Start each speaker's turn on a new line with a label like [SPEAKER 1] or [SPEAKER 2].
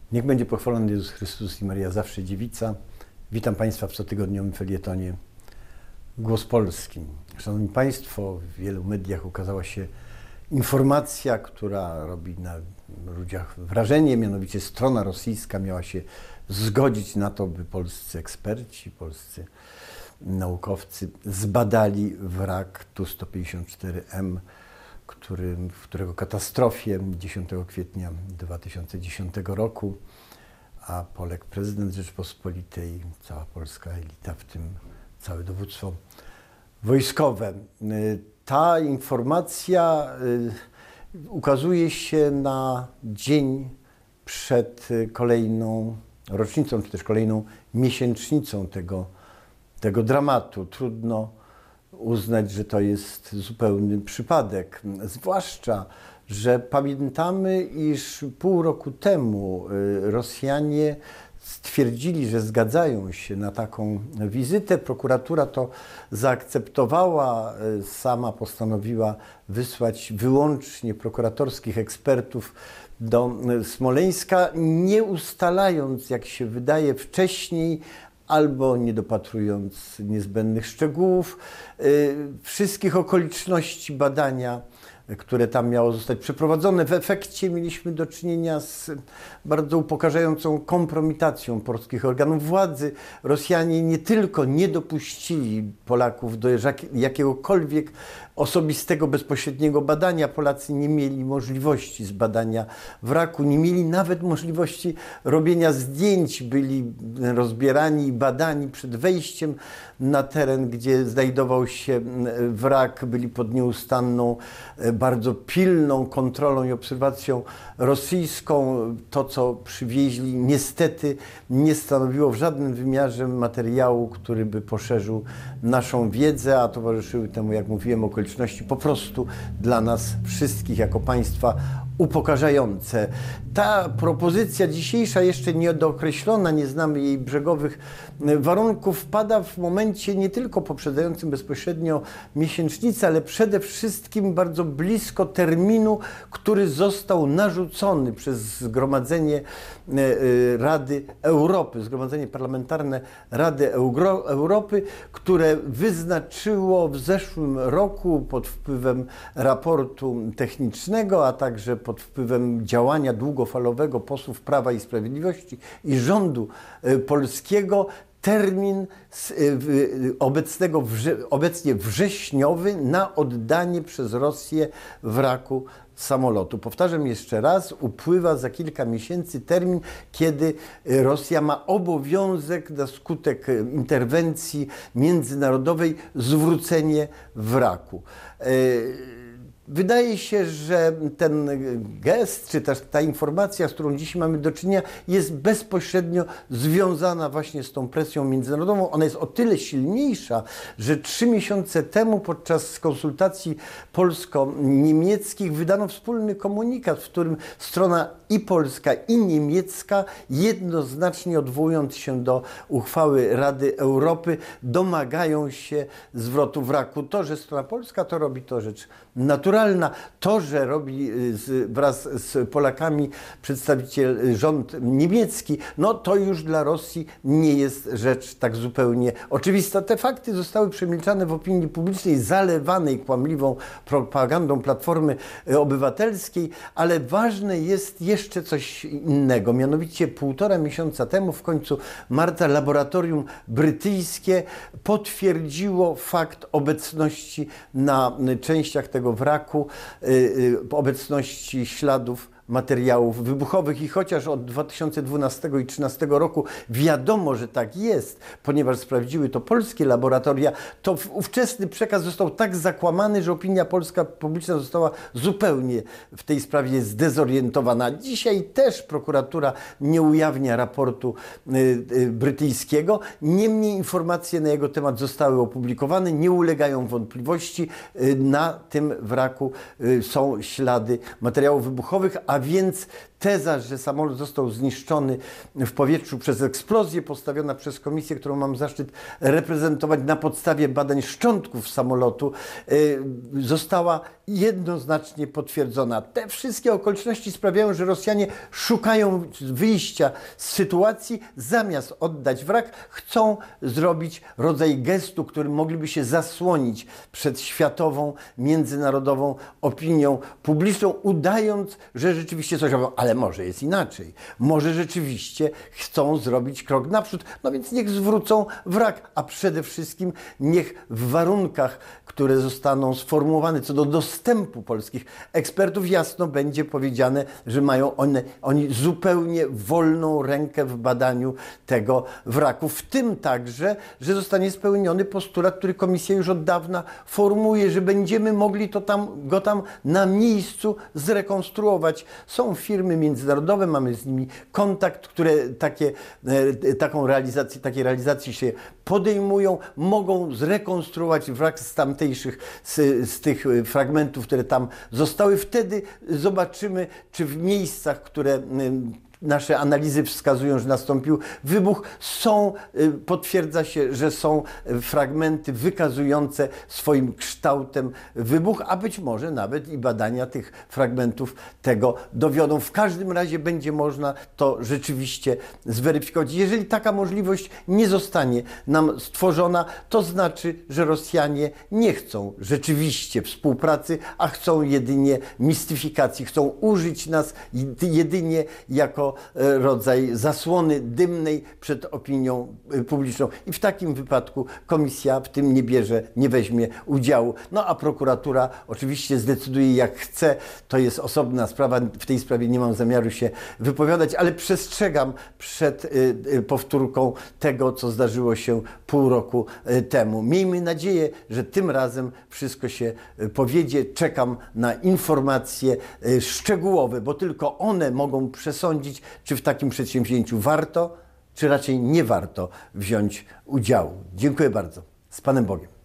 [SPEAKER 1] Niech będzie pochwalony Jezus Chrystus i Maria zawsze dziewica. Witam Państwa w cotygodniowym felietonie Głos Polski. Szanowni Państwo, w wielu mediach ukazała się informacja, która robi na ludziach wrażenie, mianowicie strona rosyjska miała się zgodzić na to, by polscy eksperci, polscy naukowcy zbadali wrak Tu-154M, w którego katastrofie 10 kwietnia 2010 roku, a poległ prezydent Rzeczypospolitej, cała polska elita, w tym całe dowództwo wojskowe. Ta informacja ukazuje się na dzień przed kolejną rocznicą, czy też kolejną miesięcznicą tego dramatu. Trudno uznać, że to jest zupełny przypadek. Zwłaszcza, że pamiętamy, iż pół roku temu Rosjanie stwierdzili, że zgadzają się na taką wizytę. Prokuratura to zaakceptowała, sama postanowiła wysłać wyłącznie prokuratorskich ekspertów do Smoleńska, nie ustalając, jak się wydaje, wcześniej albo nie dopatrując niezbędnych szczegółów, wszystkich okoliczności badania, które tam miało zostać przeprowadzone. W efekcie mieliśmy do czynienia z bardzo upokarzającą kompromitacją polskich organów władzy. Rosjanie nie tylko nie dopuścili Polaków do jakiegokolwiek osobistego, bezpośredniego badania. Polacy nie mieli możliwości zbadania wraku, nie mieli nawet możliwości robienia zdjęć. Byli rozbierani i badani przed wejściem na teren, gdzie znajdował się wrak. Byli pod nieustanną, bardzo pilną kontrolą i obserwacją rosyjską. To, co przywieźli, niestety nie stanowiło w żadnym wymiarze materiału, który by poszerzył naszą wiedzę, a towarzyszyły temu, jak mówiłem, okoliczności po prostu dla nas wszystkich jako państwa upokarzające. Ta propozycja dzisiejsza, jeszcze niedookreślona, nie znamy jej brzegowych warunków, wpada w momencie nie tylko poprzedzającym bezpośrednio miesięcznicę, ale przede wszystkim bardzo blisko terminu, który został narzucony przez Zgromadzenie Rady Europy, Zgromadzenie Parlamentarne Rady Europy, które wyznaczyło w zeszłym roku pod wpływem raportu technicznego, a także pod wpływem działania długofalowego posłów Prawa i Sprawiedliwości i rządu polskiego termin obecnie wrześniowy na oddanie przez Rosję wraku samolotu. Powtarzam jeszcze raz, upływa za kilka miesięcy termin, kiedy Rosja ma obowiązek na skutek interwencji międzynarodowej zwrócenie wraku. Wydaje się, że ten gest, czy też ta informacja, z którą dziś mamy do czynienia, jest bezpośrednio związana właśnie z tą presją międzynarodową. Ona jest o tyle silniejsza, że 3 miesiące temu podczas konsultacji polsko-niemieckich wydano wspólny komunikat, w którym strona i polska, i niemiecka, jednoznacznie odwołując się do uchwały Rady Europy, domagają się zwrotu wraku. To, że strona polska to robi, to rzecz naturalna. To, że robi wraz z Polakami przedstawiciel rząd niemiecki, no to już dla Rosji nie jest rzecz tak zupełnie oczywista. Te fakty zostały przemilczane w opinii publicznej, zalewanej kłamliwą propagandą Platformy Obywatelskiej, ale ważne jest jeszcze coś innego. Mianowicie 1,5 miesiąca temu, w końcu marca, laboratorium brytyjskie potwierdziło fakt obecności na częściach tego wraku, obecności śladów materiałów wybuchowych i chociaż od 2012 i 2013 roku wiadomo, że tak jest, ponieważ sprawdziły to polskie laboratoria, to ówczesny przekaz został tak zakłamany, że opinia polska publiczna została zupełnie w tej sprawie zdezorientowana. Dzisiaj też prokuratura nie ujawnia raportu brytyjskiego, niemniej informacje na jego temat zostały opublikowane, nie ulegają wątpliwości. Na tym wraku są ślady materiałów wybuchowych, a więc Teza, że samolot został zniszczony w powietrzu przez eksplozję postawiona przez komisję, którą mam zaszczyt reprezentować na podstawie badań szczątków samolotu, została jednoznacznie potwierdzona. Te wszystkie okoliczności sprawiają, że Rosjanie szukają wyjścia z sytuacji, zamiast oddać wrak, chcą zrobić rodzaj gestu, którym mogliby się zasłonić przed światową, międzynarodową opinią publiczną, udając, że rzeczywiście coś robią. Ale może jest inaczej. Może rzeczywiście chcą zrobić krok naprzód. No więc niech zwrócą wrak, a przede wszystkim niech w warunkach, które zostaną sformułowane co do dostępu polskich ekspertów, jasno będzie powiedziane, że mają oni zupełnie wolną rękę w badaniu tego wraku. W tym także, że zostanie spełniony postulat, który komisja już od dawna formułuje, że będziemy mogli go tam na miejscu zrekonstruować. Są firmy międzynarodowe, mamy z nimi kontakt, które takiej realizacji się podejmują, mogą zrekonstruować wrak z tych fragmentów, które tam zostały. Wtedy zobaczymy, czy w miejscach, które nasze analizy wskazują, że nastąpił wybuch, potwierdza się, że są fragmenty wykazujące swoim kształtem wybuch, a być może nawet i badania tych fragmentów tego dowiodą. W każdym razie będzie można to rzeczywiście zweryfikować. Jeżeli taka możliwość nie zostanie nam stworzona, to znaczy, że Rosjanie nie chcą rzeczywiście współpracy, a chcą jedynie mistyfikacji, chcą użyć nas jedynie jako rodzaj zasłony dymnej przed opinią publiczną. I w takim wypadku komisja w tym nie weźmie udziału. No a prokuratura oczywiście zdecyduje jak chce. To jest osobna sprawa. W tej sprawie nie mam zamiaru się wypowiadać, ale przestrzegam przed powtórką tego, co zdarzyło się pół roku temu. Miejmy nadzieję, że tym razem wszystko się powiedzie. Czekam na informacje szczegółowe, bo tylko one mogą przesądzić, czy w takim przedsięwzięciu warto, czy raczej nie warto wziąć udziału. Dziękuję bardzo. Z Panem Bogiem.